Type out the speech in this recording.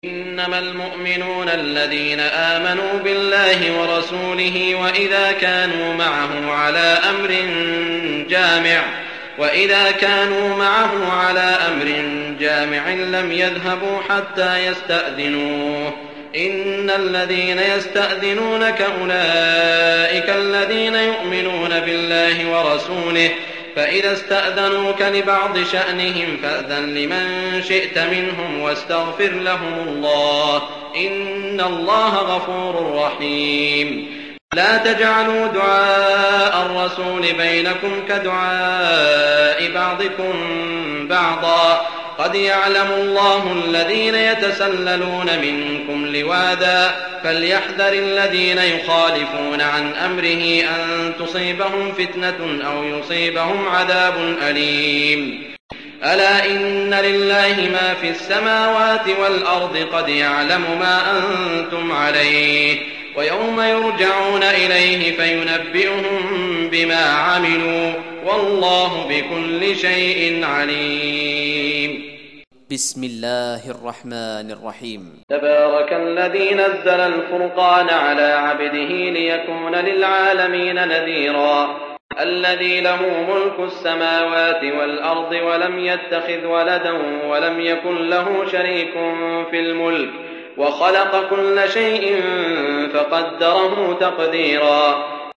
إنما المؤمنون الذين آمنوا بالله ورسوله وإذا كانوا معه على أمر جامع لم يذهبوا حتى يستأذنوه. إن الذين يستأذنونك أولئك الذين يؤمنون بالله ورسوله، فإذا استأذنوك لبعض شأنهم فأذن لمن شئت منهم واستغفر لهم الله، إن الله غفور رحيم. لا تجعلوا دعاء الرسول بينكم كدعاء بعضكم بعضا، قد يعلم الله الذين يتسللون منكم لواذا، فليحذر الذين يخالفون عن أمره أن تصيبهم فتنة أو يصيبهم عذاب أليم. ألا إن لله ما في السماوات والأرض، قد يعلم ما أنتم عليه، ويوم يرجعون إليه فينبئهم بما عملوا، والله بكل شيء عليم. بسم الله الرحمن الرحيم. تبارك الذي نزل الفرقان على عبده ليكون للعالمين نذيرا، الذي له ملك السماوات والأرض ولم يتخذ ولدا ولم يكن له شريك في الملك، وخلق كل شيء فقدره تقديرا.